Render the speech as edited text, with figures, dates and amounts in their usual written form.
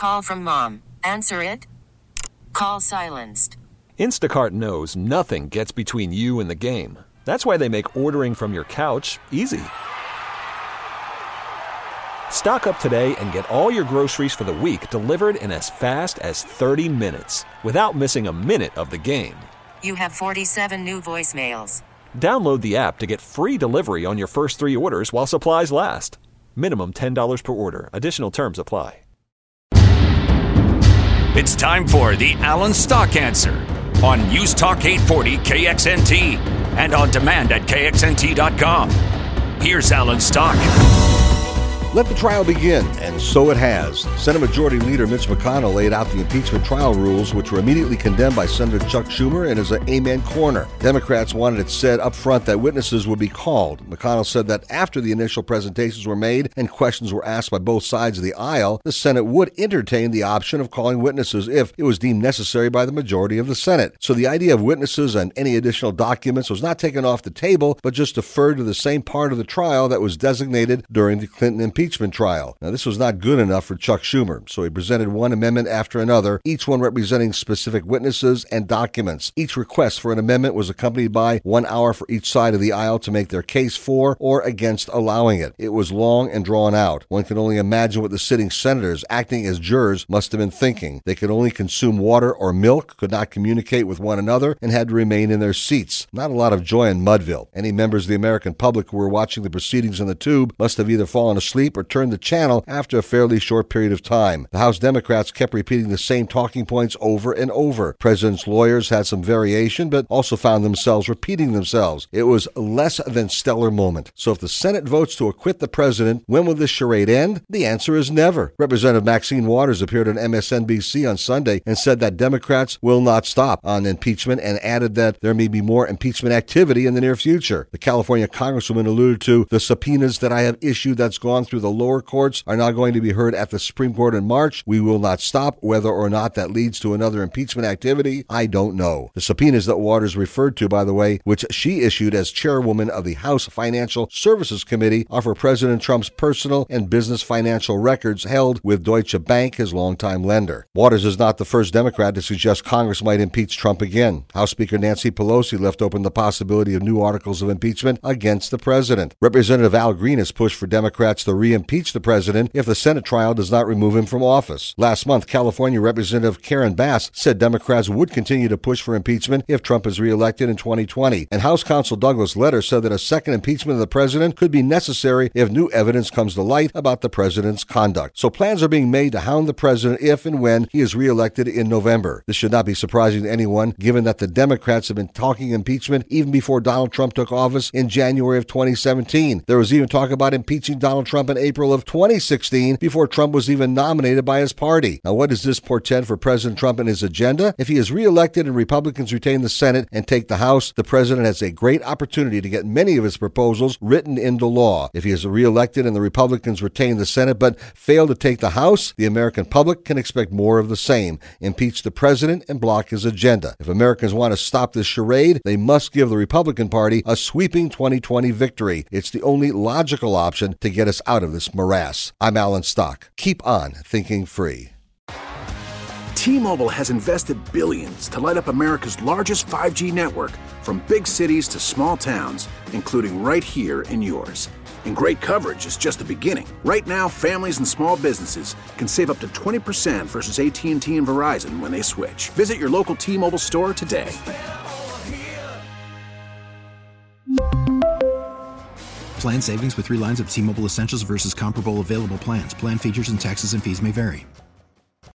call from mom. Answer it. Call silenced. Instacart knows nothing gets between you and the game. That's why they make ordering from your couch easy. Stock up today and get all your groceries for the week delivered in as fast as 30 minutes without missing a minute of the game. You have 47 new voicemails. Download the app to get free delivery on your first 3 orders while supplies last. Minimum $10 per order. Additional terms apply. It's time for the Alan Stock Answer on News Talk 840 KXNT and on demand at KXNT.com. Here's Alan Stock. Let the trial begin, and so it has. Senate Majority Leader Mitch McConnell laid out the impeachment trial rules, which were immediately condemned by Senator Chuck Schumer in his amen corner. Democrats wanted it said up front that witnesses would be called. McConnell said that after the initial presentations were made and questions were asked by both sides of the aisle, the Senate would entertain the option of calling witnesses if it was deemed necessary by the majority of the Senate. So the idea of witnesses and any additional documents was not taken off the table, but just deferred to the same part of the trial that was designated during the Clinton impeachment trial. Now, this was not good enough for Chuck Schumer, so he presented one amendment after another, each one representing specific witnesses and documents. Each request for an amendment was accompanied by 1 hour for each side of the aisle to make their case for or against allowing it. It was long and drawn out. One can only imagine what the sitting senators, acting as jurors, must have been thinking. They could only consume water or milk, could not communicate with one another, and had to remain in their seats. Not a lot of joy in Mudville. Any members of the American public who were watching the proceedings on the tube must have either fallen asleep or turned the channel after a fairly short period of time. The House Democrats kept repeating the same talking points over and over. President's lawyers had some variation, but also found themselves repeating themselves. It was a less than stellar moment. So if the Senate votes to acquit the president, when will this charade end? The answer is never. Representative Maxine Waters appeared on MSNBC on Sunday and said that Democrats will not stop on impeachment and added that there may be more impeachment activity in the near future. The California Congresswoman alluded to the subpoenas that I have issued that's gone through the lower courts are now going to be heard at the Supreme Court in March. We will not stop. Whether or not that leads to another impeachment activity, I don't know. The subpoenas that Waters referred to, by the way, which she issued as chairwoman of the House Financial Services Committee, are for President Trump's personal and business financial records held with Deutsche Bank, his longtime lender. Waters is not the first Democrat to suggest Congress might impeach Trump again. House Speaker Nancy Pelosi left open the possibility of new articles of impeachment against the president. Representative Al Green has pushed for Democrats to re-impeach the president if the Senate trial does not remove him from office. Last month, California Representative Karen Bass said Democrats would continue to push for impeachment if Trump is reelected in 2020. And House Counsel Douglas Letter said that a second impeachment of the president could be necessary if new evidence comes to light about the president's conduct. So plans are being made to hound the president if and when he is reelected in November. This should not be surprising to anyone, given that the Democrats have been talking impeachment even before Donald Trump took office in January of 2017. There was even talk about impeaching Donald Trump in April of 2016 before Trump was even nominated by his party. Now, what does this portend for President Trump and his agenda? If he is reelected and Republicans retain the Senate and take the House, the president has a great opportunity to get many of his proposals written into law. If he is reelected and the Republicans retain the Senate but fail to take the House, the American public can expect more of the same. Impeach the president and block his agenda. If Americans want to stop this charade, they must give the Republican Party a sweeping 2020 victory. It's the only logical option to get us out of this morass. I'm Alan Stock. Keep on thinking free. T-Mobile has invested billions to light up America's largest 5G network, from big cities to small towns, including right here in yours. And great coverage is just the beginning. Right now, families and small businesses can save up to 20% versus AT&T and Verizon when they switch. Visit your local T-Mobile store today. Plan savings with 3 lines of T-Mobile Essentials versus comparable available plans. Plan features and taxes and fees may vary.